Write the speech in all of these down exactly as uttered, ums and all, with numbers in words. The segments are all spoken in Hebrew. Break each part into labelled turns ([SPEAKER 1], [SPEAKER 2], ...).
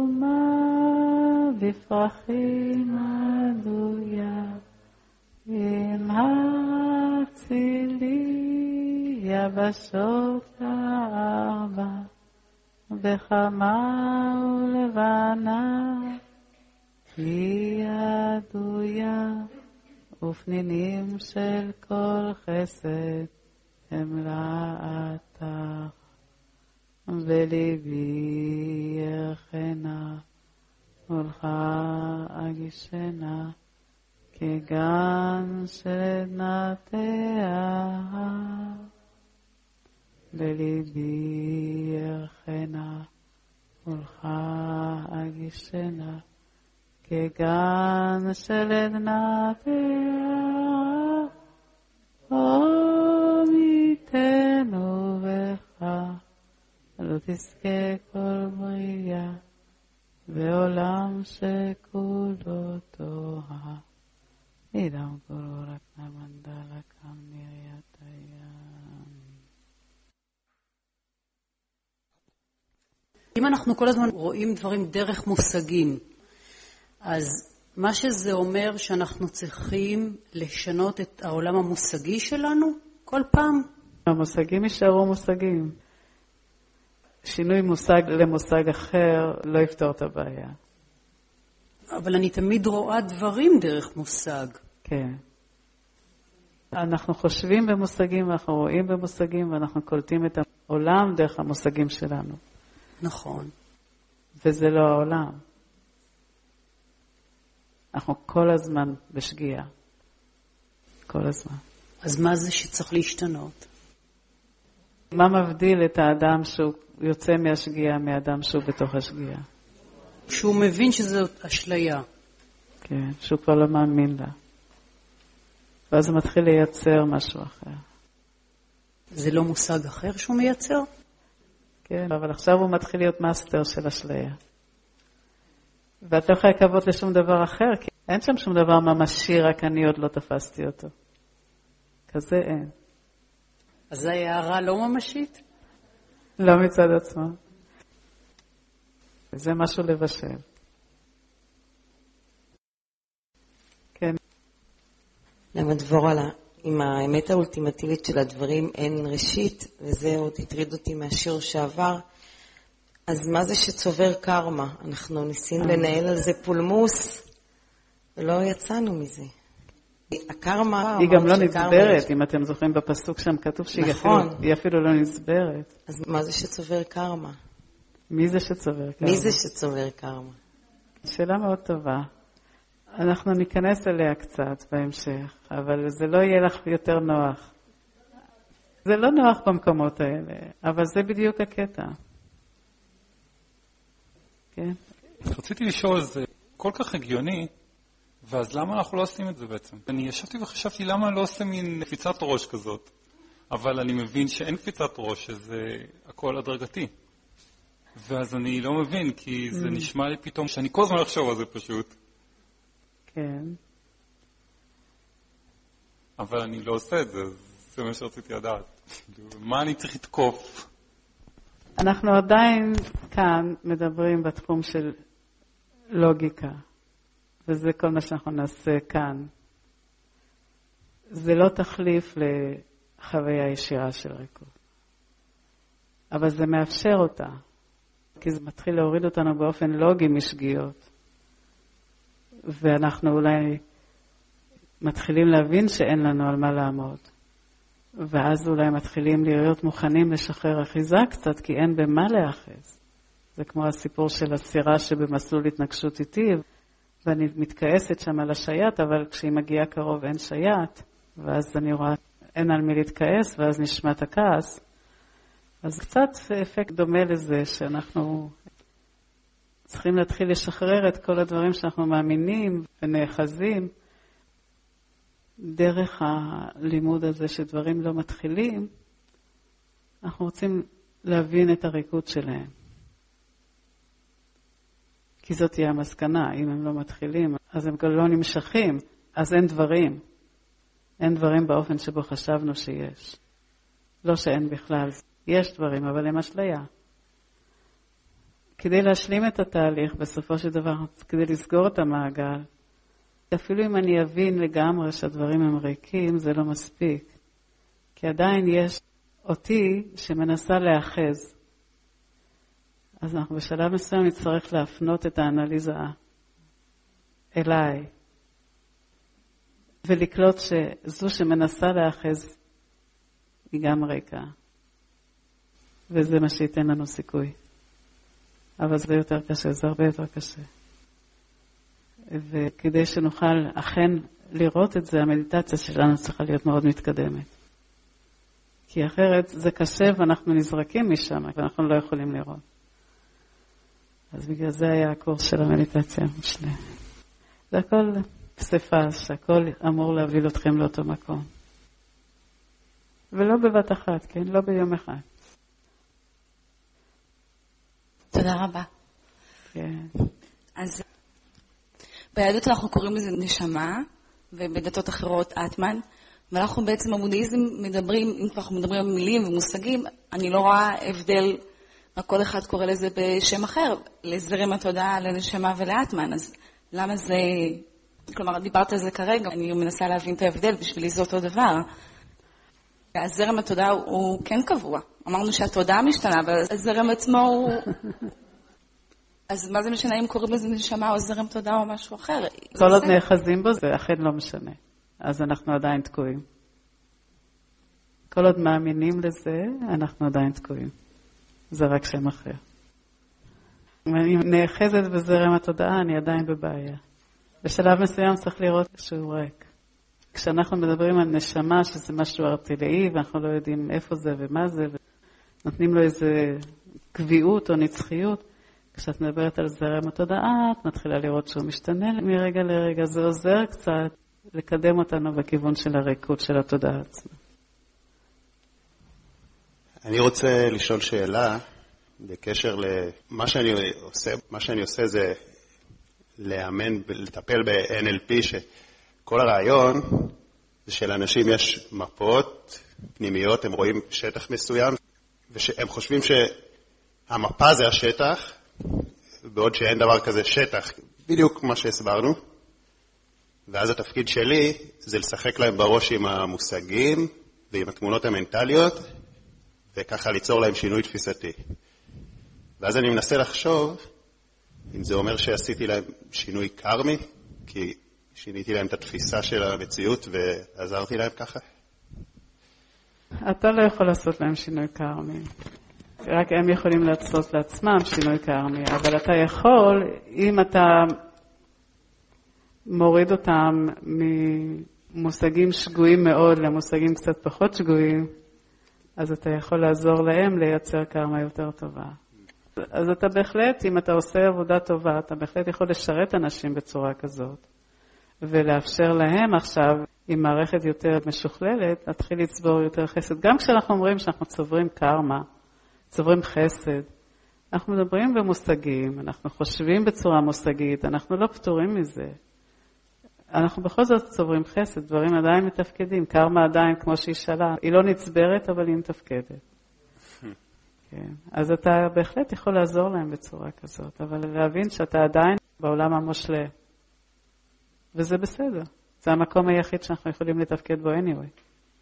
[SPEAKER 1] בפרחים עדויה, עם הצילי יבשות הארבע, בחמה ולבנה, היא עדויה, ופנינים של כל חסד הם לעתך, בליבי ירחנה, ולך אגישנה, כגן של עדנתיה, בליבי ירחנה, ולך אגישנה, כגן של עדנתיה, עמיתנו בך, לא תזכה כל בריאה, בעולם שכולו תוהה. אידם קורו רק נמנדלה קם נריית הים.
[SPEAKER 2] אם אנחנו כל הזמן רואים דברים דרך מושגים, אז מה שזה אומר שאנחנו צריכים לשנות את העולם המושגי שלנו כל פעם.
[SPEAKER 1] המושגים יישארו מושגים. שינוי מושג למושג אחר לא יפתור את הבעיה.
[SPEAKER 2] אבל אני תמיד רואה דברים דרך מושג.
[SPEAKER 1] כן. אנחנו חושבים במושגים, אנחנו רואים במושגים, ואנחנו קולטים את העולם דרך המושגים שלנו.
[SPEAKER 2] נכון.
[SPEAKER 1] וזה לא העולם. אנחנו כל הזמן בשגיאה. כל הזמן.
[SPEAKER 2] אז מה זה שצריך להשתנות?
[SPEAKER 1] מה מבדיל את האדם שהוא יוצא מהשגיאה מאדם שהוא בתוך השגיאה?
[SPEAKER 2] שהוא מבין שזאת אשליה.
[SPEAKER 1] כן, שהוא כבר לא מאמין לה. ואז הוא מתחיל לייצר משהו אחר.
[SPEAKER 2] זה לא מושג אחר שהוא מייצר?
[SPEAKER 1] כן, אבל עכשיו הוא מתחיל להיות מאסטר של אשליה. ואת לא יכולה לקוות לשום דבר אחר, כי אין שם שום דבר ממשי, רק אני עוד לא תפסתי אותו. כזה אין.
[SPEAKER 2] אז זה הערה לא ממשית?
[SPEAKER 1] לא מצד עצמו. זה משהו לבשל. כן.
[SPEAKER 3] למה דבור עלה? עם האמת האולטימטיבית של הדברים אין ראשית, וזה עוד הטריד אותי מהשיעור שעבר. אז מה זה שצובר קרמה? אנחנו ניסינו לנהל על זה פולמוס, ולא יצאנו מזה. הקרמה...
[SPEAKER 1] היא גם לא נסברת, אם אתם זוכרים בפסוק שם כתוב שהיא
[SPEAKER 3] נכון.
[SPEAKER 1] אפילו, היא אפילו לא נסברת.
[SPEAKER 3] אז מה זה שצובר קרמה?
[SPEAKER 1] מי זה שצובר קרמה?
[SPEAKER 3] מי זה שצובר קרמה?
[SPEAKER 1] שאלה מאוד טובה. אנחנו ניכנס אליה קצת בהמשך, אבל זה לא יהיה לך יותר נוח. זה לא נוח במקומות האלה, אבל זה בדיוק הקטע. כן?
[SPEAKER 4] רציתי לשאול, זה כל כך הגיוני, ואז למה אנחנו לא עושים את זה בעצם? אני ישבתי וחשבתי למה אני לא עושה מין קפיצת ראש כזאת, אבל אני מבין שאין קפיצת ראש, שזה הכל הדרגתי. ואז אני לא מבין, כי זה נשמע לי פתאום שאני כל הזמן לחשוב על זה פשוט.
[SPEAKER 1] כן.
[SPEAKER 4] אבל אני לא עושה את זה, זה מה שרציתי לדעת. מה אני צריך לתקוף?
[SPEAKER 1] אנחנו עדיין כאן מדברים בתחום של לוגיקה, וזה כל מה שאנחנו נעשה כאן. זה לא תחליף לחוויה ישירה של ריקוד, אבל זה מאפשר אותה, כי זה מתחיל להוריד אותנו באופן לוגי משגיאות, ואנחנו אולי מתחילים להבין שאין לנו על מה לעמוד, ואז אולי מתחילים להיות מוכנים לשחרר אחיזה קצת, כי אין במה להאחז. זה כמו הסיפור של הסירה שבמסלול התנגשות איתי, ואני מתכעסת שם על השייט, אבל כשהיא מגיעה קרוב אין שייט, ואז אני רואה אין על מי להתכעס, ואז נשמע את הכעס. אז קצת אפקט דומה לזה, שאנחנו צריכים להתחיל לשחרר את כל הדברים שאנחנו מאמינים ונאחזים, דרך הלימוד הזה שדברים לא מתחילים, אנחנו רוצים להבין את הריקוד שלהם. כי זאת תהיה המסקנה, אם הם לא מתחילים, אז הם גם לא נמשכים, אז אין דברים. אין דברים באופן שבו חשבנו שיש. לא שאין בכלל, יש דברים, אבל הם אשליה. כדי להשלים את התהליך, בסופו של דבר, כדי לסגור את המעגל, אפילו אם אני אבין לגמרי שהדברים הם ריקים, זה לא מספיק. כי עדיין יש אותי שמנסה להאחז. אז אנחנו בשלב מסוים נצטרך להפנות את האנליזה אליי, ולקלוט שזו שמנסה להאחז היא גם ריקה. וזה מה שייתן לנו סיכוי. אבל זה יותר קשה, זה הרבה יותר קשה. וכדי שנוכל אכן לראות את זה, המדיטציה שלנו צריכה להיות מאוד מתקדמת. כי אחרת זה קשה ואנחנו נזרקים משם, ואנחנו לא יכולים לראות. אז בגלל זה היה הקורס של המדיטציה המשנה. זה הכל פסיפס, הכל אמור להביא אתכם לאותו מקום. ולא בבת אחת, כן? לא ביום אחד.
[SPEAKER 5] תודה רבה.
[SPEAKER 1] כן.
[SPEAKER 5] אז ביהדות אנחנו קוראים לזה נשמה, ובדתות אחרות אטמן, ואנחנו בעצם במודהיזם מדברים, אם כבר אנחנו מדברים על מילים ומושגים, אני לא רואה הבדל, רק כל אחד קורא לזה בשם אחר, לזרם התודעה, לנשמה ולאטמן, אז למה זה, כלומר דיברת על זה כרגע, אני מנסה להבין את ההבדל, בשבילי זה אותו דבר. הזרם התודעה הוא כן קבוע, אמרנו שהתודעה משתנה, אבל הזרם עצמו הוא... אז מה זה משנה אם קוראים לזה נשמה או זרם תודעה או משהו אחר?
[SPEAKER 1] כל עוד נאחזים בו זה אכן לא משנה. אז אנחנו עדיין תקועים. כל עוד מאמינים לזה, אנחנו עדיין תקועים. זה רק שם אחר. אם אני נאחזת בזרם התודעה, אני עדיין בבעיה. בשלב מסוים צריך לראות שהוא ריק. כשאנחנו מדברים על נשמה, שזה משהו ארטילאי, ואנחנו לא יודעים איפה זה ומה זה, ונותנים לו איזו קביעות או נצחיות, כשאת מדברת על זרם התודעה, את מתחילה לראות שהוא משתנה מרגע לרגע. זה עוזר קצת לקדם אותנו בכיוון של הריקות של התודעה עצמה.
[SPEAKER 6] אני רוצה לשאול שאלה בקשר למה שאני עושה. מה שאני עושה זה לאמן, לטפל ב-אן אל פי, שכל הרעיון זה שלאנשים יש מפות פנימיות, הם רואים שטח מסוים, והם חושבים שהמפה זה השטח, בעוד שאין דבר כזה שטח, בדיוק מה שהסברנו. ואז התפקיד שלי זה לשחק להם בראש עם המושגים ועם התמונות המנטליות, וככה ליצור להם שינוי תפיסתי. ואז אני מנסה לחשוב אם זה אומר שעשיתי להם שינוי קרמי, כי שיניתי להם את התפיסה של המציאות ועזרתי להם ככה.
[SPEAKER 1] אתה לא יכול לעשות להם שינוי קרמי. רק הם יכולים לעשות לעצמם שינוי קרמי, אבל אתה יכול, אם אתה מוריד אותם ממושגים שגויים מאוד למושגים קצת פחות שגויים, אז אתה יכול לעזור להם לייצר קרמה יותר טובה. אז אתה בהחלט, אם אתה עושה עבודה טובה, אתה בהחלט יכול לשרת אנשים בצורה כזאת, ולאפשר להם עכשיו, עם מערכת יותר משוכללת, להתחיל לצבור יותר חסד. גם כשאנחנו אומרים שאנחנו צוברים קרמה, צוברים חסד, אנחנו מדברים במושגים, אנחנו חושבים בצורה מושגית, אנחנו לא פטורים מזה. אנחנו בכל זאת צוברים חסד, דברים עדיין מתפקדים, קרמה עדיין כמו שהיא שאלה, היא לא נצברת אבל היא מתפקדת. כן. אז אתה בהחלט יכול לעזור להם בצורה כזאת, אבל להבין שאתה עדיין בעולם המושלה. וזה בסדר. זה המקום היחיד שאנחנו יכולים לתפקד בו anyway.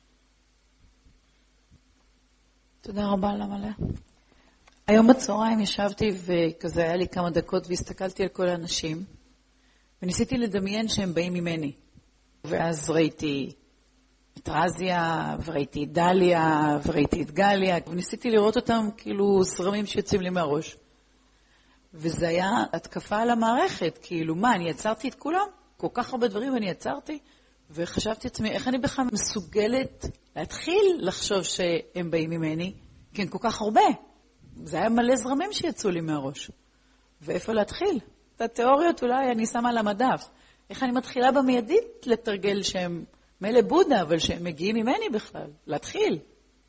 [SPEAKER 7] תודה רבה למלא. היום בצהריים ישבתי וכזה היה לי כמה דקות והסתכלתי על כל האנשים, וניסיתי לדמיין שהם באים ממני. ואז ראיתי את רזיה, וראיתי את דליה, וראיתי את גליה, וניסיתי לראות אותם כאילו זרמים שיוצאים לי מהראש. וזה היה התקפה על המערכת, כאילו מה, אני יצרתי את כולם? כל כך הרבה דברים אני יצרתי, וחשבתי עצמי, איך אני בכלל מסוגלת להתחיל לחשוב שהם באים ממני? כי הם כל כך הרבה. זה היה מלא זרמים שיצאו לי מהראש. ואיפה להתחיל? את התיאוריות אולי אני שמה על המדף. איך אני מתחילה במיידית לתרגל שהם מלא בודה, אבל שהם מגיעים ממני בכלל. להתחיל.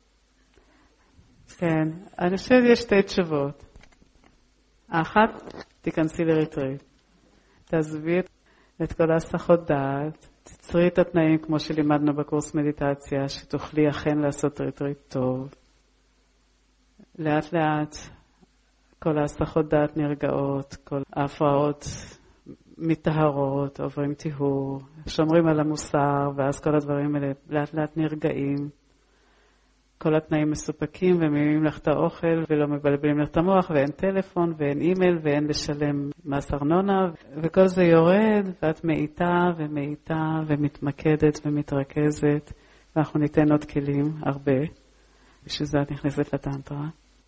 [SPEAKER 1] כן, אני חושבת יש שתי תשובות. האחת, תיכנסי לריטריט. תעזבי את כל ההסחות דעת, תצרי את התנאים כמו שלימדנו בקורס מדיטציה, שתוכלי אכן לעשות ריטריט טוב. לאט לאט, כל ההסחות דעת נרגעות, כל ההפרעות מתהרות, עוברים טיהור, שומרים על המוסר, ואז כל הדברים האלה לאט לאט נרגעים. כל התנאים מסופקים ומביאים לך את האוכל ולא מבלבלים לך את המוח, ואין טלפון ואין אימייל ואין לשלם מס ארנונה, וכל זה יורד ואת מאיתה ומאיתה ומתמקדת ומתרכזת, ואנחנו ניתן עוד כלים הרבה, בשביל זה את נכנסת לטנטרה,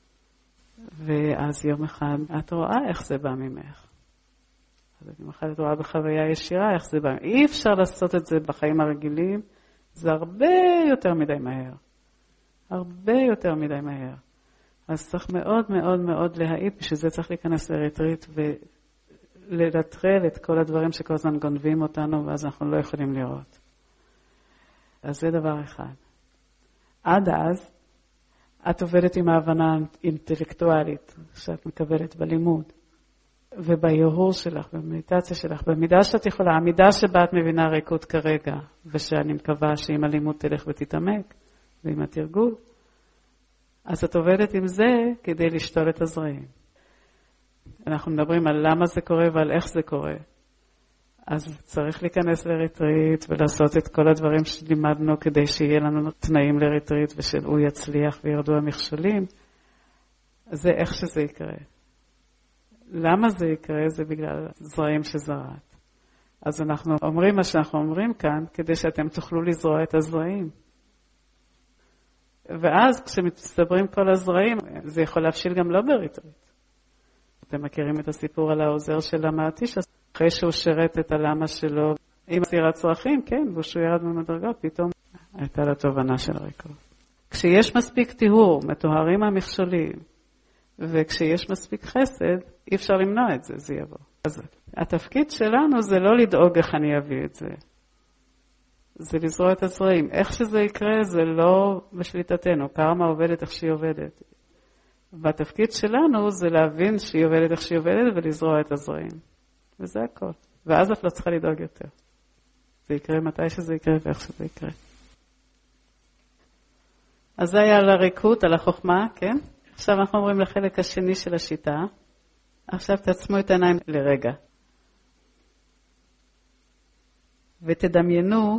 [SPEAKER 1] ואז יום אחד את רואה איך זה בא ממך. אז יום אחד את רואה בחוויה ישירה איך זה בא. אי אפשר לעשות את זה בחיים הרגילים, זה הרבה יותר מדי מהר. הרבה יותר מדי מהר. אז צריך מאוד מאוד מאוד להעיד, בשביל זה צריך להיכנס לריטריט ולנטרל את כל הדברים שכל הזמן גונבים אותנו, ואז אנחנו לא יכולים לראות. אז זה דבר אחד. עד אז, את עובדת עם ההבנה האינטלקטואלית שאת מקבלת בלימוד, ובהרהור שלך, במדיטציה שלך, במידה שאת יכולה, המידה שבה את מבינה ריקות כרגע, ושאני מקווה שאם הלימוד תלך ותתעמק, ועם התרגול, אז את עובדת עם זה כדי לשתול את הזרעים. אנחנו מדברים על למה זה קורה ועל איך זה קורה. אז צריך להיכנס לריטריט ולעשות את כל הדברים שלימדנו כדי שיהיה לנו תנאים לריטריט ושהוא יצליח וירדו המכשולים. זה איך שזה יקרה. למה זה יקרה? זה בגלל זרעים שזרעת. אז אנחנו אומרים מה שאנחנו אומרים כאן כדי שאתם תוכלו לזרוע את הזרעים. ואז כשמצטברים כל הזרעים, זה יכול להפשיל גם לא בריטריט. אתם מכירים את הסיפור על העוזר של המעטיש, אחרי שהוא שרת את הלמה שלו, עם סירת צרכים, כן, ושהוא ירד במדרגות, פתאום הייתה לו תובנה של הריקות. כשיש מספיק טיהור, מטוהרים המכשולים, וכשיש מספיק חסד, אי אפשר למנוע את זה, זה יבוא. אז התפקיד שלנו זה לא לדאוג איך אני אביא את זה. זה לזרוע את הזרעים. איך שזה יקרה זה לא בשליטתנו. קרמה עובדת איך שהיא עובדת. והתפקיד שלנו זה להבין שהיא עובדת איך שהיא עובדת ולזרוע את הזרעים. וזה הכל. ואז את לא צריכה לדאוג יותר. זה יקרה מתי שזה יקרה ואיך שזה יקרה. אז זה היה על הריקות, על החוכמה, כן? עכשיו אנחנו עוברים לחלק השני של השיטה. עכשיו תעצמו את העיניים לרגע. ותדמיינו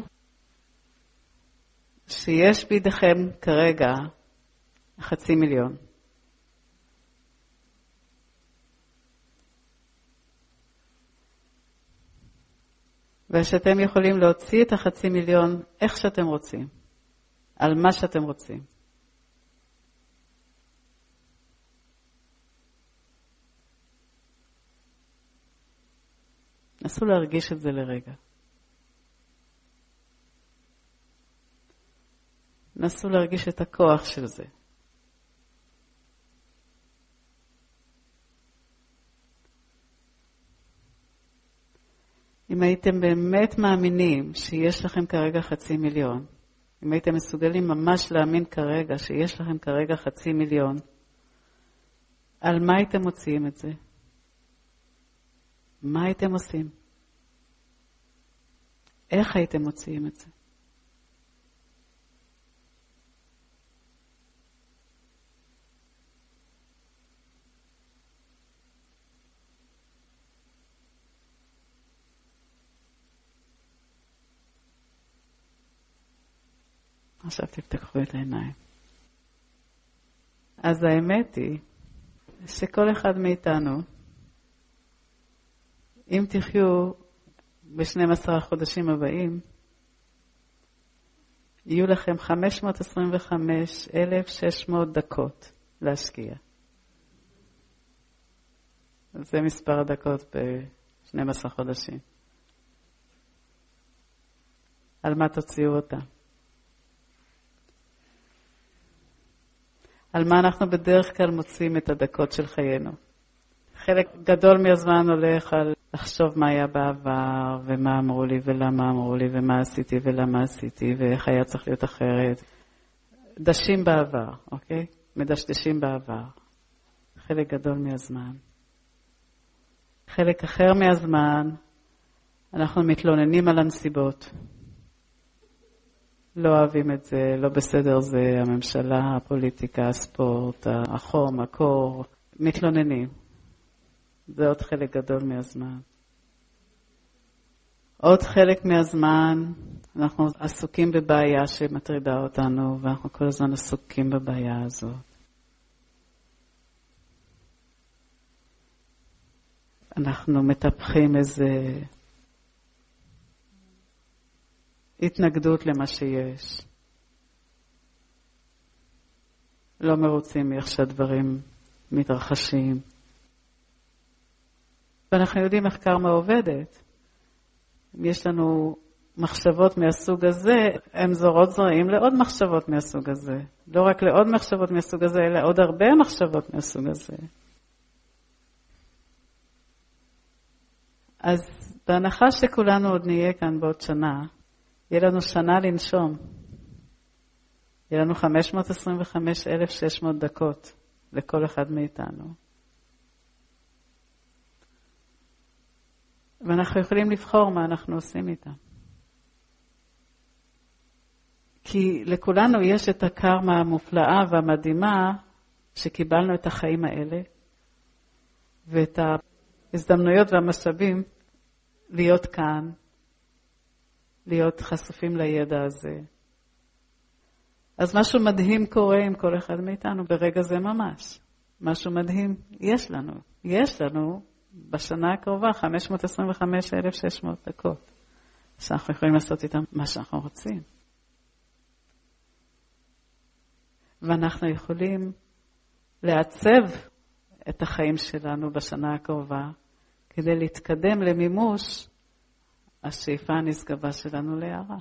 [SPEAKER 1] שיש בידיכם כרגע חצי מיליון. ושאתם יכולים להוציא את החצי מיליון איך שאתם רוצים, על מה שאתם רוצים. נסו להרגיש את זה לרגע. נסו להרגיש את הכוח של זה. אם הייתם באמת מאמינים שיש לכם כרגע חצי מיליון, אם הייתם מסוגלים ממש להאמין כרגע שיש לכם כרגע חצי מיליון, על מה הייתם מוציאים את זה? מה הייתם עושים? איך הייתם מוציאים את זה? עכשיו תפתחו את העיניים. אז האמת היא שכל אחד מאיתנו, אם תחיו ב-שנים עשר החודשים הבאים, יהיו לכם חמש מאות עשרים וחמש אלף ושש מאות דקות להשקיע. זה מספר הדקות ב-שנים עשר חודשים. על מה תוציאו אותה? על מה אנחנו בדרך כלל מוצאים את הדקות של חיינו. חלק גדול מהזמן הולך על לחשוב מה היה בעבר, ומה אמרו לי ולמה אמרו לי, ומה עשיתי ולמה עשיתי, ואיך היה צריך להיות אחרת. דשים בעבר, אוקיי? מדשדשים בעבר. חלק גדול מהזמן. חלק אחר מהזמן, אנחנו מתלוננים על הנסיבות. לא אוהבים את זה, לא בסדר זה, הממשלה, הפוליטיקה, הספורט, החום, הקור, מתלוננים. זה עוד חלק גדול מהזמן. עוד חלק מהזמן אנחנו עסוקים בבעיה שמטרידה אותנו, ואנחנו כל הזמן עסוקים בבעיה הזאת. אנחנו מטפחים איזה התנגדות למה שיש. לא מרוצים מאיך שהדברים מתרחשים. ואנחנו יודעים איך קרמה עובדת. אם יש לנו מחשבות מהסוג הזה, הם זורות זרעים לעוד מחשבות מהסוג הזה. לא רק לעוד מחשבות מהסוג הזה, אלא עוד הרבה מחשבות מהסוג הזה. אז בהנחה שכולנו עוד נהיה כאן בעוד שנה, יהיה לנו שנה לנשום. יהיה לנו חמש מאות עשרים וחמש אלף ושש מאות דקות לכל אחד מאיתנו. ואנחנו יכולים לבחור מה אנחנו עושים איתם. כי לכולנו יש את הקרמה המופלאה והמדהימה שקיבלנו את החיים האלה, ואת ההזדמנויות והמשאבים להיות כאן, להיות חשופים לידע הזה. אז משהו מדהים קורה עם כל אחד מאיתנו ברגע זה ממש. משהו מדהים יש לנו. יש לנו בשנה הקרובה חמש מאות עשרים וחמש אלף ושש מאות דקות. שאנחנו יכולים לעשות איתם מה שאנחנו רוצים. ואנחנו יכולים לעצב את החיים שלנו בשנה הקרובה, כדי להתקדם למימוש השאיפה הנשגבה שלנו להערה.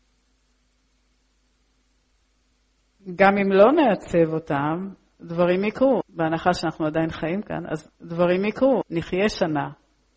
[SPEAKER 1] גם אם לא נעצב אותם, דברים יקרו. בהנחה שאנחנו עדיין חיים כאן, אז דברים יקרו. נחיה שנה.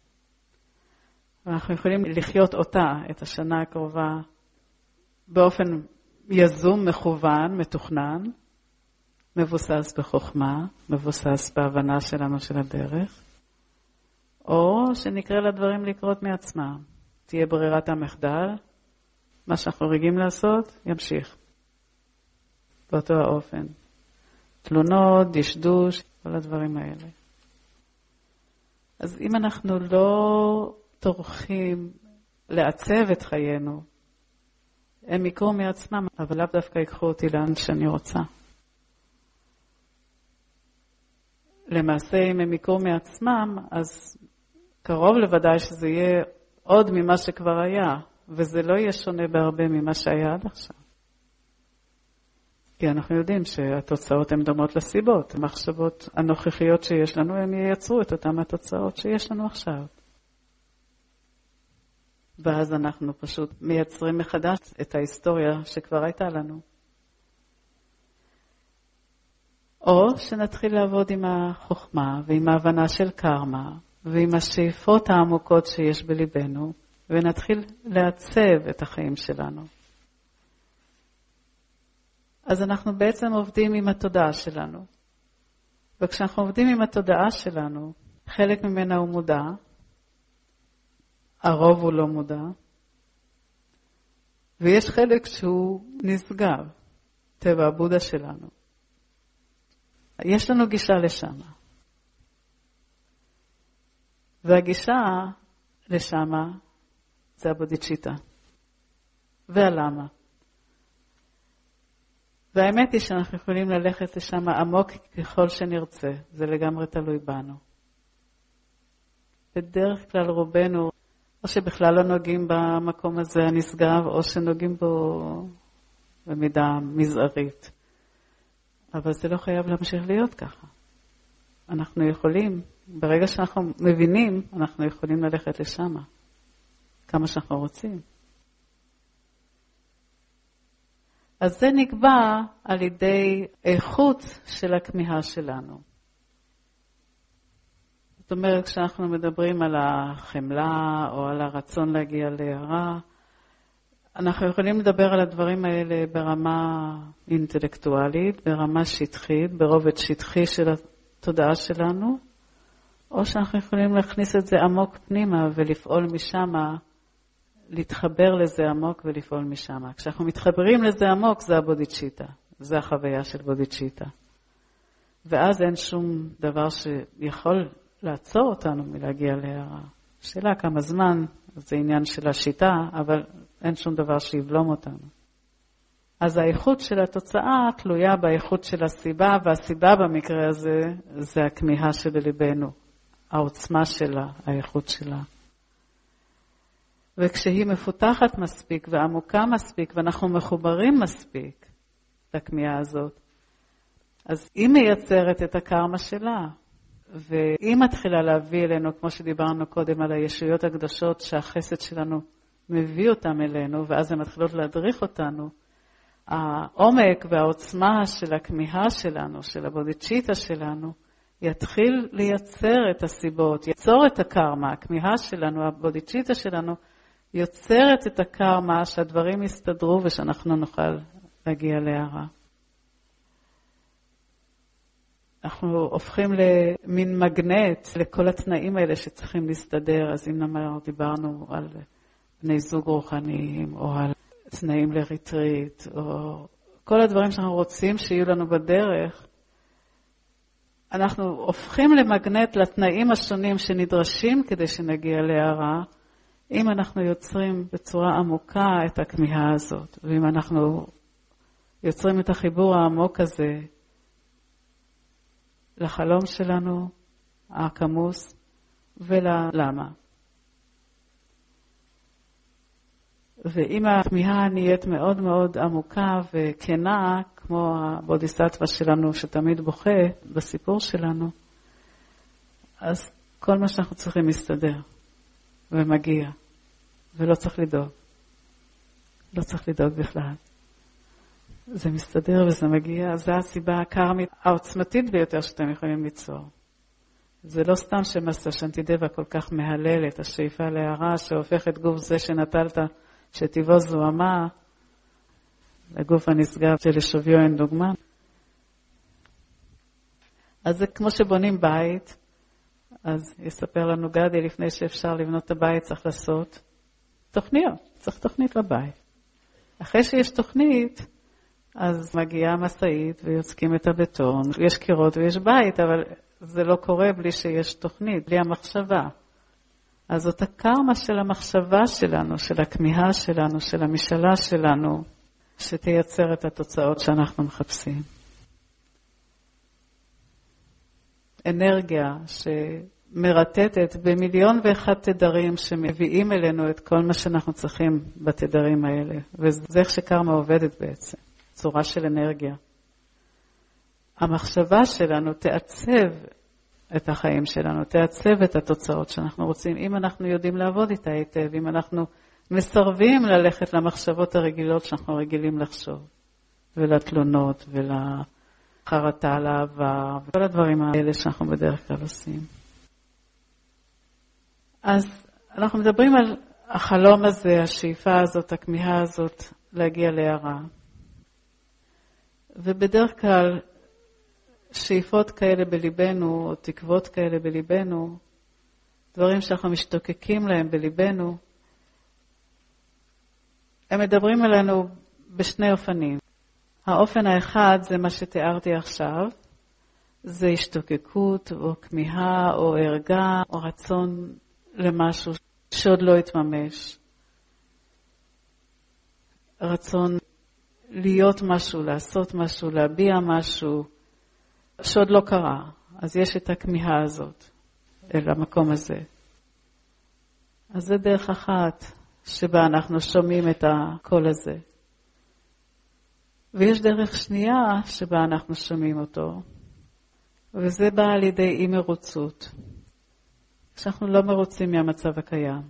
[SPEAKER 1] אנחנו יכולים לחיות אותה, את השנה הקרובה, באופן יזום, מכוון, מתוכנן, מבוסס בחוכמה, מבוסס בהבנה שלנו של הדרך, או שנקרא לדברים לקרות מעצמם. תהיה ברירת המחדל, מה שאנחנו רגילים לעשות, ימשיך. באותו האופן. תלונות, דשדוש, כל הדברים האלה. אז אם אנחנו לא טורחים לעצב את חיינו, הם יקרו מעצמם, אבל לאו דווקא יקחו אותי לאן שאני רוצה. למעשה, אם הם יקרו מעצמם, אז קרוב לוודאי שזה יהיה עוד ממה שכבר היה, וזה לא יהיה שונה בהרבה ממה שהיה עד עכשיו. כי אנחנו יודעים שהתוצאות הן דומות לסיבות. המחשבות הנוכחיות שיש לנו, הם ייצרו את אותם התוצאות שיש לנו עכשיו. ואז אנחנו פשוט מייצרים מחדש את ההיסטוריה שכבר הייתה לנו. או שנתחיל לעבוד עם החוכמה ועם ההבנה של קרמה ועם השאיפות העמוקות שיש בליבנו, ונתחיל לעצב את החיים שלנו. אז אנחנו בעצם עובדים עם התודעה שלנו. וכשאנחנו עובדים עם התודעה שלנו, חלק ממנה הוא מודע, הרוב הוא לא מודע, ויש חלק שהוא נסגר, טבע הבודה שלנו. יש לנו גישה לשם. והגישה לשם זה הבודיצ'יטה. והלמה? והאמת היא שאנחנו יכולים ללכת לשם עמוק ככל שנרצה. זה לגמרי תלוי בנו. בדרך כלל רובנו, או שבכלל לא נוגעים במקום הזה הנשגב, או שנוגעים בו במידה מזערית. אבל זה לא חייב להמשיך להיות ככה. אנחנו יכולים, ברגע שאנחנו מבינים, אנחנו יכולים ללכת לשם. כמה שאנחנו רוצים. אז זה נקבע על ידי איכות של הכמיהה שלנו. זאת אומרת, כשאנחנו מדברים על החמלה או על הרצון להגיע להערה, אנחנו יכולים לדבר על הדברים האלה ברמה אינטלקטואלית, ברמה שטחית, ברובד שטחי של התודעה שלנו, או שאנחנו יכולים להכניס את זה עמוק פנימה ולפעול משם, להתחבר לזה עמוק ולפעול משם. כשאנחנו מתחברים לזה עמוק, זה הבודיצ'יטה. זה החוויה של בודיצ'יטה. ואז אין שום דבר שיכול לעצור אותנו מלהגיע להערה. שאלה כמה זמן, זה עניין של השיטה, אבל אין שום דבר שיבלום אותנו. אז האיכות של התוצאה תלויה באיכות של הסיבה, והסיבה במקרה הזה זה הכמיהה שבליבנו, העוצמה שלה, האיכות שלה. וכשהיא מפותחת מספיק ועמוקה מספיק, ואנחנו מחוברים מספיק לכמיהה הזאת, אז היא מייצרת את הקרמה שלה, והיא מתחילה להביא אלינו, כמו שדיברנו קודם על הישויות הקדושות, שהחסד שלנו מביא אותם אלינו, ואז הן מתחילות להדריך אותנו. העומק והעוצמה של הכמיהה שלנו, של הבודיצ'יטה שלנו, יתחיל לייצר את הסיבות, יצור את הקרמה. הכמיהה שלנו, הבודיצ'יטה שלנו, יוצרת את הקרמה שהדברים יסתדרו ושאנחנו נוכל להגיע להערה. אנחנו הופכים למין מגנט לכל התנאים האלה שצריכים להסתדר. אז אם נאמר, דיברנו על בני זוג רוחניים, או על תנאים לריטריט, או כל הדברים שאנחנו רוצים שיהיו לנו בדרך, אנחנו הופכים למגנט לתנאים השונים שנדרשים כדי שנגיע להערה, אם אנחנו יוצרים בצורה עמוקה את הכמיהה הזאת, ואם אנחנו יוצרים את החיבור העמוק הזה לחלום שלנו, הכמוס, וללמה. ואם הכמיהה נהיית מאוד מאוד עמוקה וכנה, כמו הבודיסטווה שלנו שתמיד בוכה בסיפור שלנו, אז כל מה שאנחנו צריכים מסתדר ומגיע, ולא צריך לדאוג. לא צריך לדאוג בכלל. זה מסתדר וזה מגיע, זו הסיבה הקרמית העוצמתית ביותר שאתם יכולים ליצור. זה לא סתם שמסתר שנטידבה כל כך מהלל את השאיפה להערה, שהופך את גוף זה שנטלת שטיבו זוהמה, לגוף הנשגב שלשוויו אין דוגמה. אז זה כמו שבונים בית, אז יספר לנו גדי, לפני שאפשר לבנות את הבית צריך לעשות תוכניות, צריך תוכנית לבית. אחרי שיש תוכנית, אז מגיעה מסעית ויוצקים את הבטון, יש קירות ויש בית, אבל זה לא קורה בלי שיש תוכנית, בלי המחשבה. אז זאת הקרמה של המחשבה שלנו, של הכמיהה שלנו, של המשאלה שלנו, שתייצר את התוצאות שאנחנו מחפשים. אנרגיה שמרטטת במיליון ואחד תדרים שמביאים אלינו את כל מה שאנחנו צריכים בתדרים האלה. וזה איך שקרמה עובדת בעצם, צורה של אנרגיה. המחשבה שלנו תעצב את החיים שלנו, תעצב את התוצאות שאנחנו רוצים. אם אנחנו יודעים לעבוד איתה היטב, אם אנחנו מסרבים ללכת למחשבות הרגילות שאנחנו רגילים לחשוב, ולתלונות ולחרטה על העבר, וכל הדברים האלה שאנחנו בדרך כלל עושים. אז אנחנו מדברים על החלום הזה, השאיפה הזאת, הכמיהה הזאת, להגיע להערה. ובדרך כלל, שאיפות כאלה בליבנו, או תקוות כאלה בליבנו, דברים שאנחנו משתוקקים להם בליבנו, הם מדברים עלינו בשני אופנים. האופן האחד זה מה שתיארתי עכשיו, זה השתוקקות או כמיהה או ערגה או רצון למשהו שעוד לא התממש. רצון להיות משהו, לעשות משהו, להביע משהו, שעוד לא קרה. אז יש את הכמיהה הזאת אל המקום הזה. אז זה דרך אחת שבה אנחנו שומעים את הקול הזה. ויש דרך שנייה שבה אנחנו שומעים אותו, וזה בא על ידי אי מרוצות. שאנחנו לא מרוצים מהמצב הקיים.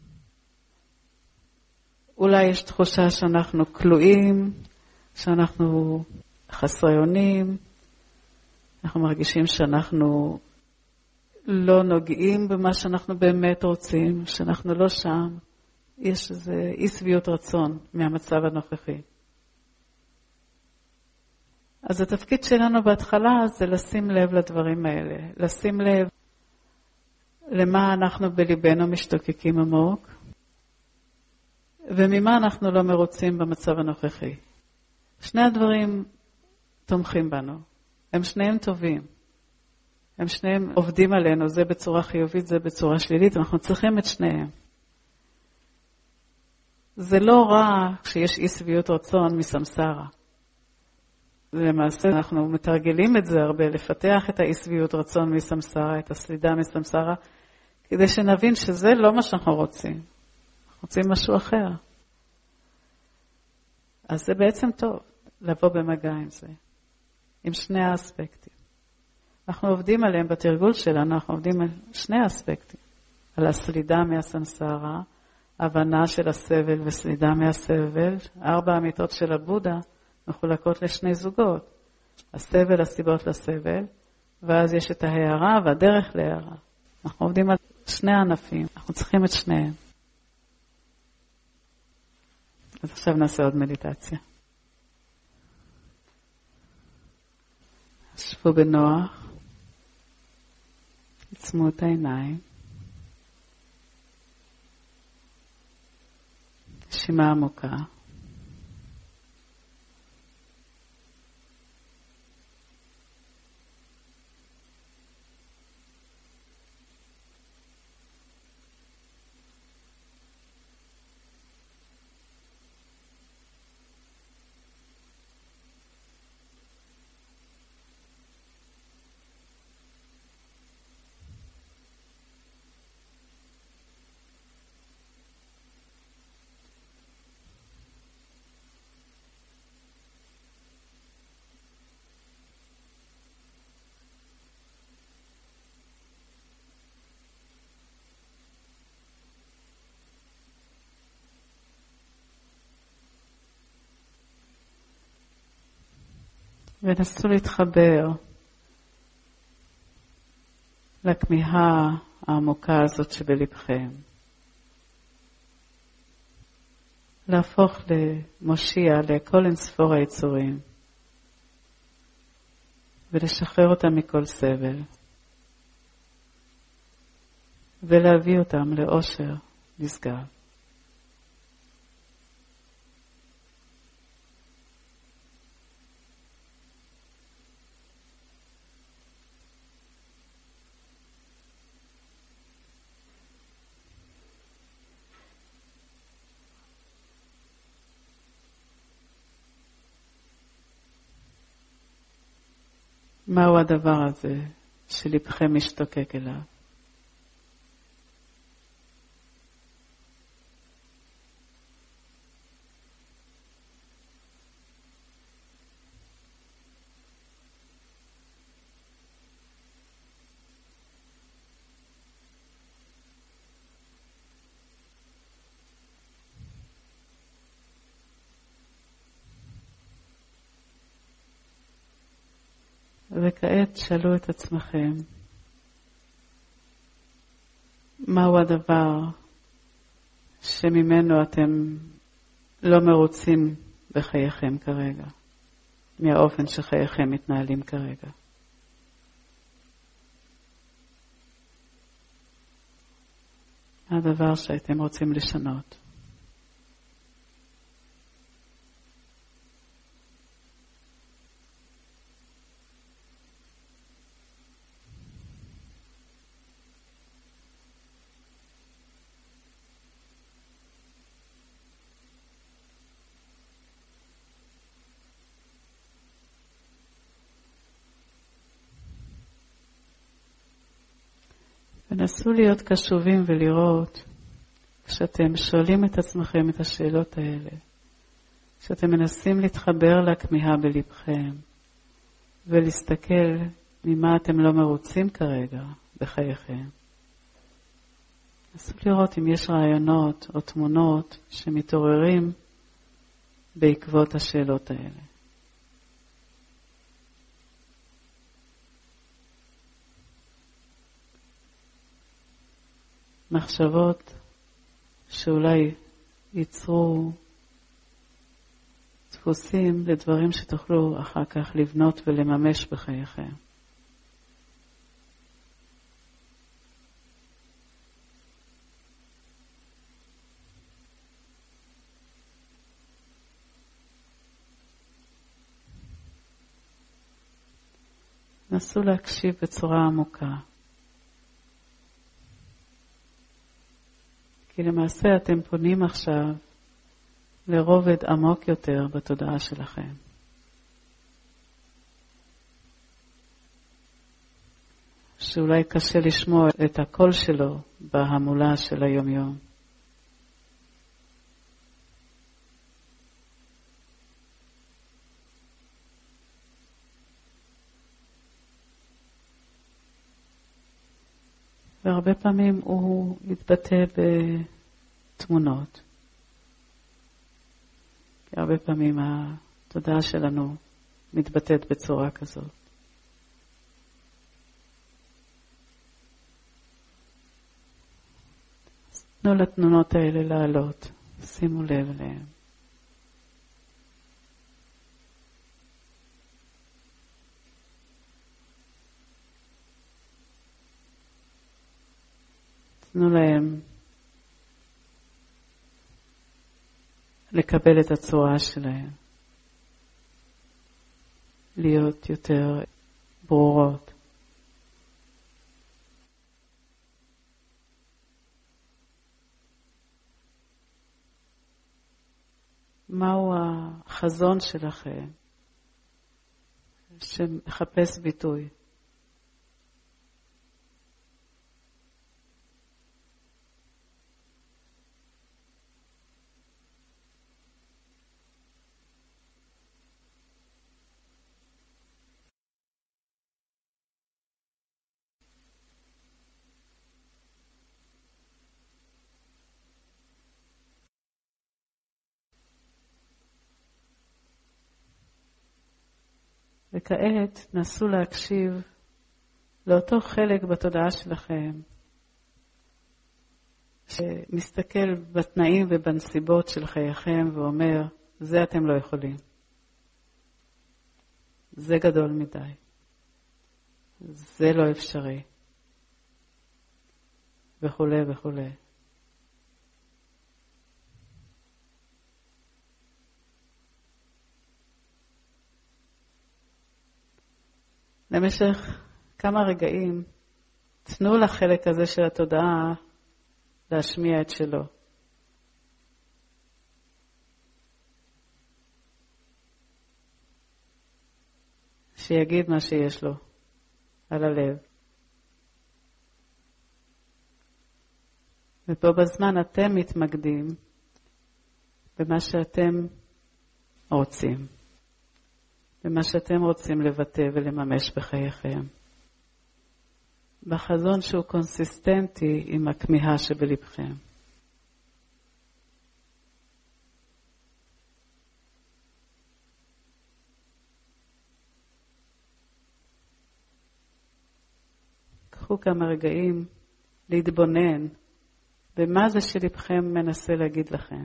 [SPEAKER 1] אולי יש תחושה שאנחנו כלואים, שאנחנו חסרי אונים, אנחנו מרגישים שאנחנו לא נוגעים במה שאנחנו באמת רוצים, שאנחנו לא שם. יש איזו אי שביעות רצון מהמצב הנוכחי. אז התפקיד שלנו בהתחלה זה לשים לב לדברים האלה, לשים לב למה אנחנו בליבנו משתוקקים עמוק, וממה אנחנו לא מרוצים במצב הנוכחי. שני הדברים תומכים בנו. הם שניהם טובים. הם שניהם עובדים עלינו, זה בצורה חיובית, זה בצורה שלילית, אנחנו צריכים את שניהם. זה לא רע כשיש אי שביעות רצון מסמסרה. למעשה אנחנו מתרגלים את זה הרבה, לפתח את האי שביעות רצון מסמסרה, את הסלידה מסמסרה, כדי שנבין שזה לא מה שאנחנו רוצים. אנחנו רוצים משהו אחר. אז זה בעצם טוב, לבוא במגע עם זה, עם שני האספקטים. אנחנו עובדים עליהם בתרגול שלנו, אנחנו עובדים על שני האספקטים. על הסלידה מהסמסרה, הבנה של הסבל וסלידה מהסבל. ארבע אמיתות של הבודה מחולקות לשני זוגות. הסבל, הסיבות לסבל, ואז יש את ההערה והדרך להערה. אנחנו עובדים על שני ענפים, אנחנו צריכים את שניהם. אז עכשיו נעשה עוד מדיטציה. שבו בנוח, עצמו את העיניים, נשימה עמוקה, ונסו להתחבר לכמיהה העמוקה הזאת שבלבכם. להפוך למושיע לכל אינספור היצורים ולשחרר אותם מכל סבל ולהביא אותם לאושר נשגב. מהו הדבר הזה שלבכם משתוקק אליו? וכעת שאלו את עצמכם, מהו הדבר שממנו אתם לא מרוצים בחייכם כרגע, מהאופן שחייכם מתנהלים כרגע? הדבר שהייתם רוצים לשנות. ונסו להיות קשובים ולראות, כשאתם שואלים את עצמכם את השאלות האלה, כשאתם מנסים להתחבר לכמיהה בלבכם, ולהסתכל ממה אתם לא מרוצים כרגע בחייכם. נסו לראות אם יש רעיונות או תמונות שמתעוררים בעקבות השאלות האלה. מחשבות שאולי ייצרו דפוסים לדברים שתוכלו אחר כך לבנות ולממש בחייכם. נסו להקשיב בצורה עמוקה. כי למעשה אתם פונים עכשיו לרובד עמוק יותר בתודעה שלכם. שאולי קשה לשמוע את הקול שלו בהמולה של היום-יום. והרבה פעמים הוא מתבטא בתמונות. כי הרבה פעמים התודעה שלנו מתבטאת בצורה כזאת. תנו לתמונות האלה לעלות, שימו לב אליהם. תנו להם לקבל את הצורה שלהם, להיות יותר ברורות. מהו החזון שלכם שמחפש ביטוי? וכעת נסו להקשיב לאותו חלק בתודעה שלכם שמסתכל בתנאים ובנסיבות של חייכם ואומר, זה אתם לא יכולים. זה גדול מדי. זה לא אפשרי. וכו' וכו'. למשך כמה רגעים, תנו לחלק הזה של התודעה להשמיע את שלו. שיגיד מה שיש לו על הלב. ופה בזמן אתם מתמקדים במה שאתם רוצים. במה שאתם רוצים לבטא ולממש בחייכם. בחזון שהוא קונסיסטנטי עם הכמיהה שבלבכם. קחו כמה רגעים להתבונן במה זה שלבכם מנסה להגיד לכם.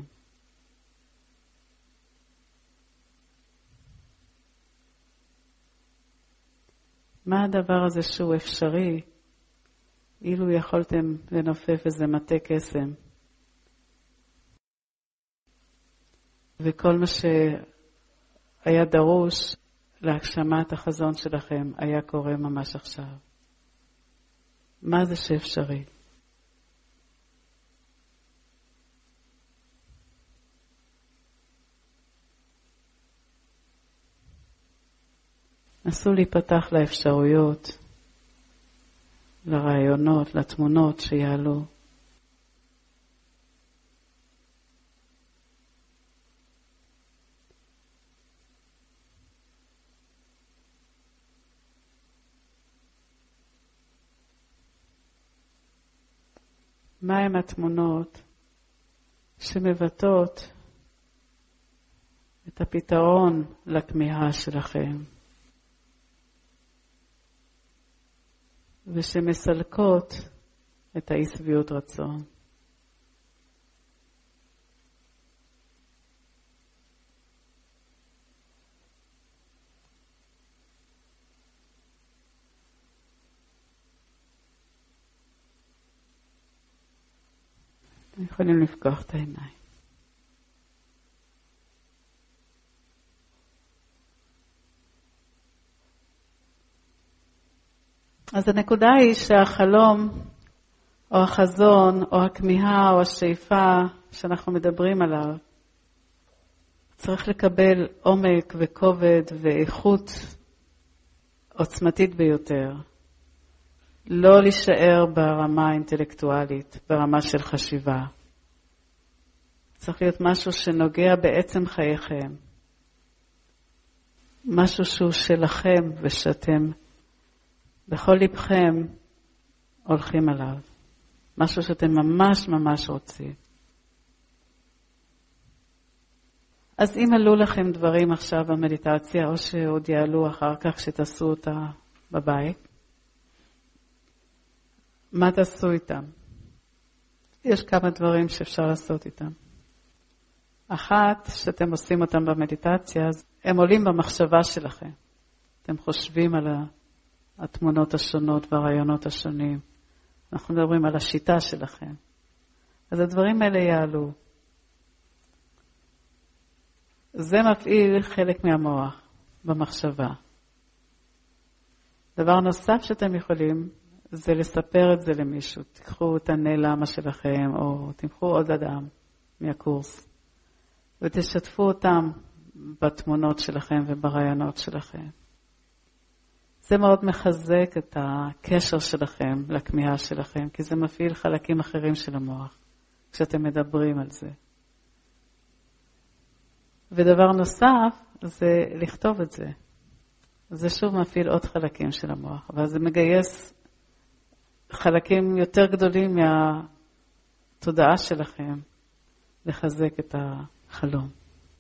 [SPEAKER 1] מה הדבר הזה שהוא אפשרי, אילו יכולתם לנופף איזה מטה קסם. וכל מה שהיה דרוש להגשמת החזון שלכם היה קורה ממש עכשיו. מה זה שאפשרי? נסו להיפתח לאפשרויות, לרעיונות, לתמונות שיעלו. מה הם התמונות שמבטאות את הפתרון לכמיהה שלכם? ושמסלקות את האי שביעות רצון. אתם יכולים לפקוח את העיניים. אז הנקודה היא שהחלום, או החזון, או הכמיהה, או השאיפה שאנחנו מדברים עליו, צריך לקבל עומק וכובד ואיכות עוצמתית ביותר. לא להישאר ברמה האינטלקטואלית, ברמה של חשיבה. צריך להיות משהו שנוגע בעצם חייכם. משהו שהוא שלכם ושאתם בכל לבכם הולכים עליו. משהו שאתם ממש ממש רוצים. אז אם עלו לכם דברים עכשיו במדיטציה, או שעוד יעלו אחר כך שתעשו אותה בבית, מה תעשו איתם? יש כמה דברים שאפשר לעשות איתם. אחת, שאתם עושים אותם במדיטציה, אז הם עולים במחשבה שלכם. אתם חושבים על התמונות השונות והרעיונות השונים. אנחנו מדברים על השיטה שלכם. אז הדברים האלה יעלו. זה מפעיל חלק מהמוח במחשבה. דבר נוסף שאתם יכולים, זה לספר את זה למישהו. תיקחו את הנעלמה שלכם, או תמחו עוד אדם מהקורס, ותשתפו אותם בתמונות שלכם וברעיונות שלכם. זה מאוד מחזק את הקשר שלכם לכמיהה שלכם, כי זה מפעיל חלקים אחרים של המוח, כשאתם מדברים על זה. ודבר נוסף, זה לכתוב את זה. זה שוב מפעיל עוד חלקים של המוח, אבל זה מגייס חלקים יותר גדולים מהתודעה שלכם לחזק את החלום.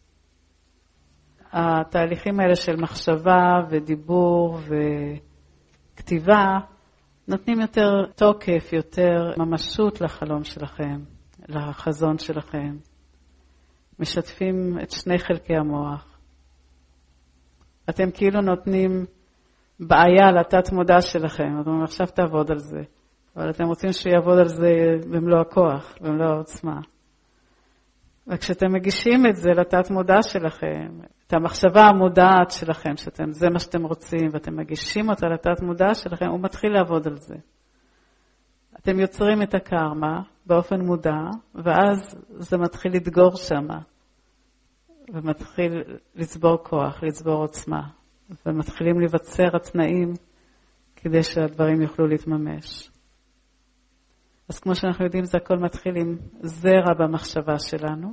[SPEAKER 1] התהליכים האלה של מחשבה ודיבור וכתיבה נותנים יותר תוקף, יותר ממשות לחלום שלכם, לחזון שלכם. משתפים את שני חלקי המוח. אתם כאילו נותנים בעיה לתת מודע שלכם. אתם אומרים, עכשיו תעבוד על זה. אבל אתם רוצים שהוא יעבוד על זה במלוא הכוח, במלוא העוצמה. וכשאתם מגישים את זה לתת מודע שלכם, את המחשבה המודעת שלכם, שאתם, זה מה שאתם רוצים, ואתם מגישים אותה לתת מודע שלכם, הוא מתחיל לעבוד על זה. אתם יוצרים את הקרמה באופן מודע, ואז זה מתחיל לדגור שמה, ומתחיל לצבור כוח, לצבור עוצמה, ומתחילים לבצר התנאים כדי שהדברים יוכלו להתממש. אז כמו שאנחנו יודעים, זה הכל מתחיל עם זרע במחשבה שלנו,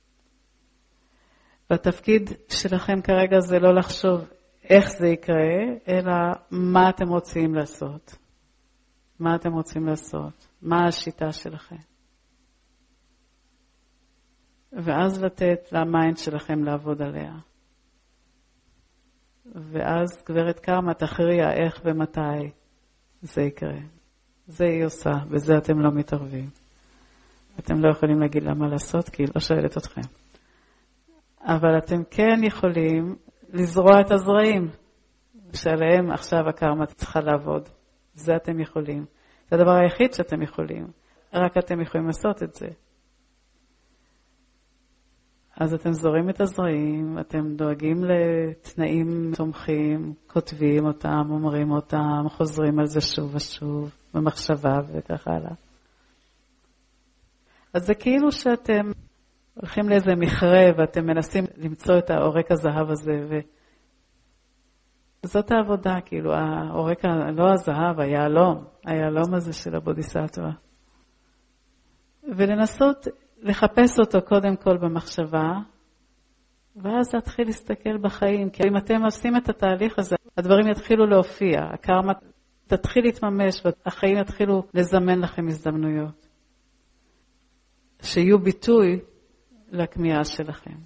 [SPEAKER 1] והתפקיד שלכם כרגע זה לא לחשוב איך זה יקרה, אלא מה אתם רוצים לעשות. מה אתם רוצים לעשות? מה השיטה שלכם? ואז לתת למיינד שלכם לעבוד עליה. ואז גברת קרמה תכריע איך ומתי זה יקרה. זה היא עושה, בזה אתם לא מתערבים. אתם לא יכולים להגיד לה מה לעשות, כי היא לא שואלת אתכם. אבל אתם כן יכולים לזרוע את הזרעים, שעליהם עכשיו הקרמה צריכה לעבוד. זה אתם יכולים. זה הדבר היחיד שאתם יכולים. רק אתם יכולים לעשות את זה. אז אתם זורים את הזרעים, אתם דואגים לתנאים תומכים, כותבים אותם, אומרים אותם, חוזרים על זה שוב ושוב, במחשבה וכך הלאה. אז זה כאילו שאתם הולכים לאיזה מכרה ואתם מנסים למצוא את העורק הזהב הזה, וזאת העבודה, כאילו, העורק, לא הזהב, היעלום, היעלום הזה של הבודיסטווה. ולנסות לחפש אותו קודם כל במחשבה, ואז להתחיל להסתכל בחיים, כי אם אתם עושים את התהליך הזה, הדברים יתחילו להופיע, הקרמה תתחיל להתממש, והחיים יתחילו לזמן לכם הזדמנויות, שיהיו ביטוי לכמיהה שלכם.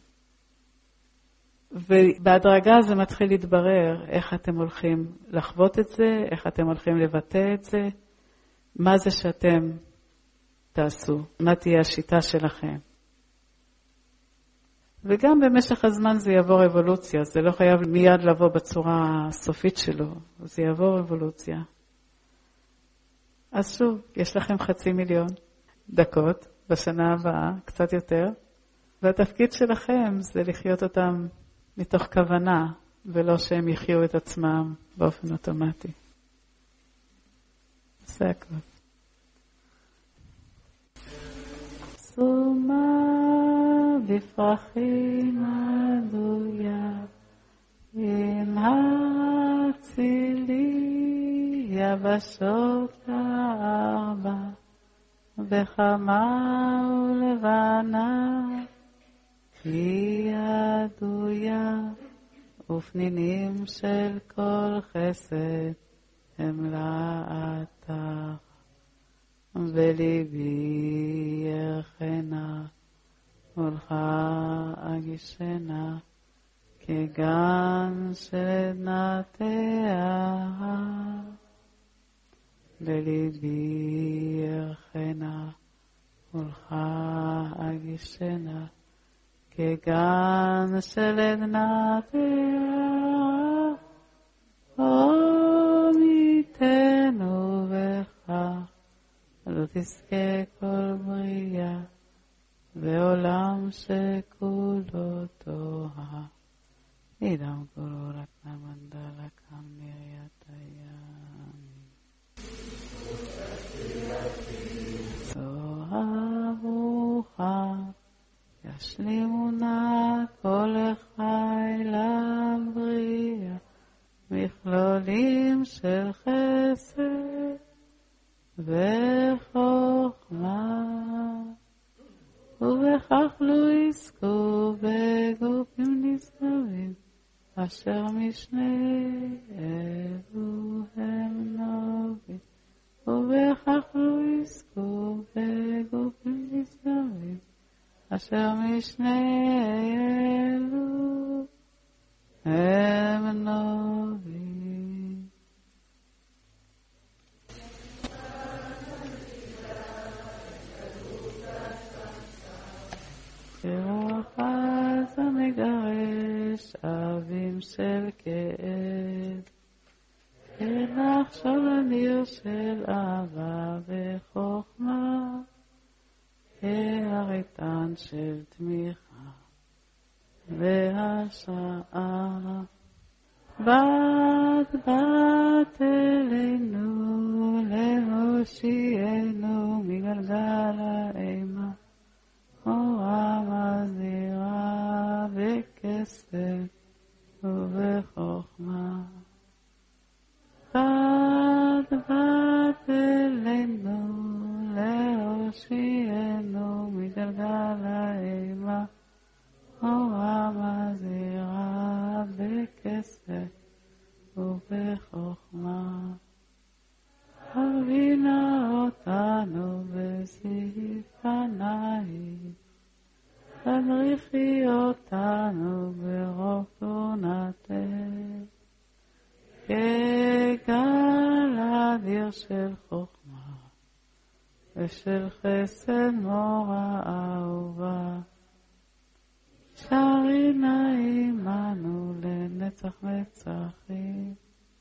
[SPEAKER 1] ובהדרגה זה מתחיל להתברר איך אתם הולכים לחוות את זה, איך אתם הולכים לבטא את זה, מה זה שאתם תעשו, מה תהיה השיטה שלכם. וגם במשך הזמן זה יעבור אבולוציה, זה לא חייב מיד לבוא בצורה הסופית שלו, זה יעבור אבולוציה. אז שוב, יש לכם חצי מיליון דקות בשנה הבאה, קצת יותר, והתפקיד שלכם זה לחיות אותם מתוך כוונה, ולא שהם יחיו את עצמם באופן אוטומטי. זה הכל. סומה בפרחים עדויה, עם הצילי יבשות הארבע, בחמה ולבנה, היא עדויה, ופנינים של כל חסד הם לאתר, בליבי ירחנה, ולך אגישנה, כגן של נטעה. בליבי ירחנה, ולך אגישנה, כגן של נטעה. עמיתנו בך, לא תזכה כל בריאה, בעולם שכולו תוהה. אידם כולו רק נמנדה לקם נראית הים. זוהר ברוכה, ישלימו נא כל החי לבריאה, מכלולים של חסד וחוכמה, ובכך לא יזכו בגופים נשגבים, אשר משני אלו הם נובים. ובכך לא יזכו בגופים נשגבים, אשר משני אלו הם נובים. כרוח עז המגרש אבים של כאב, כנחשול הניר של אהבה וחוכמה, כהריתן של תמיכה והשראה. בת בת אלינו להושיענו מגלגל האימה, אורה מזהירה בכסף ובחוכמה. בת בת אלינו להושיענו מגלגל האימה, אורה מזהירה בכסף ובחוכמה. הבינה אותנו בסעיף פנייך, תדריכי אותנו ברוב תבונתך, כגל אדיר של חוכמה ושל חסד מורה אהובה. שרי נא עמנו לנצח נצחים,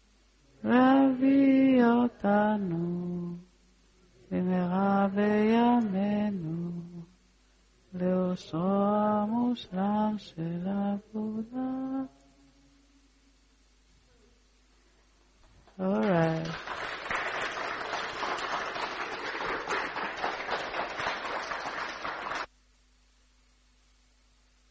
[SPEAKER 1] והביא אותנו במהרה בימינו לאושרו המושלם של עבודה.